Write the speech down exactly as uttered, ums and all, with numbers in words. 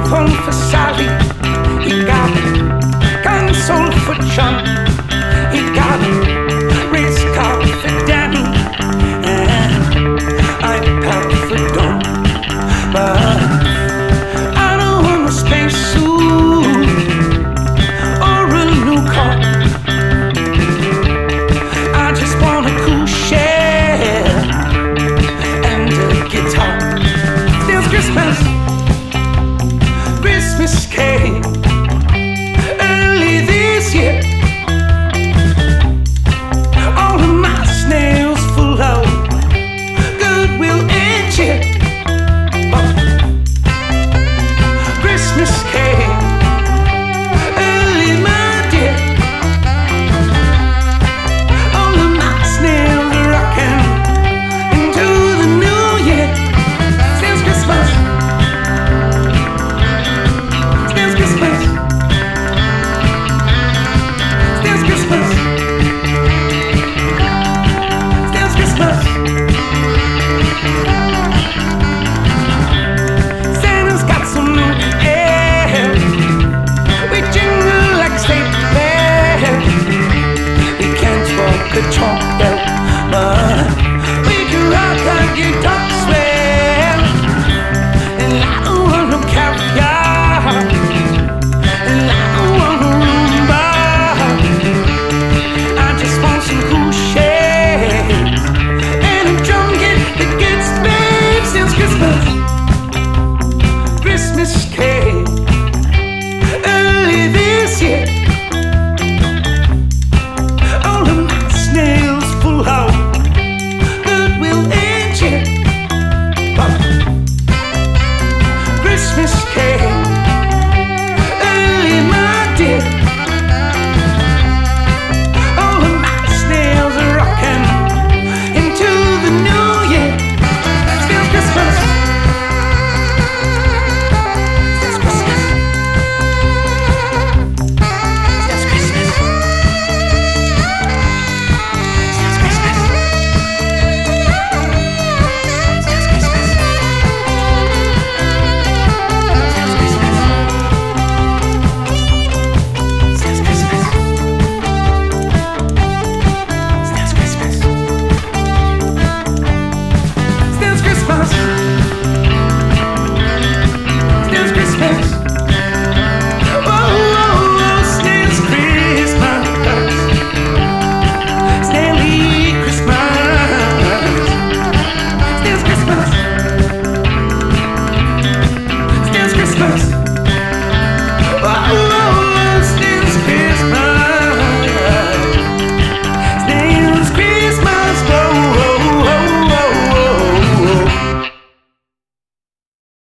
phone for Sally. He got a console for John. He got a race car for Danny. And iPad for Dawn. But I don't want a spacesuit or a new car. I just want a cool share and a guitar. There's Christmas. Christmas came early this year.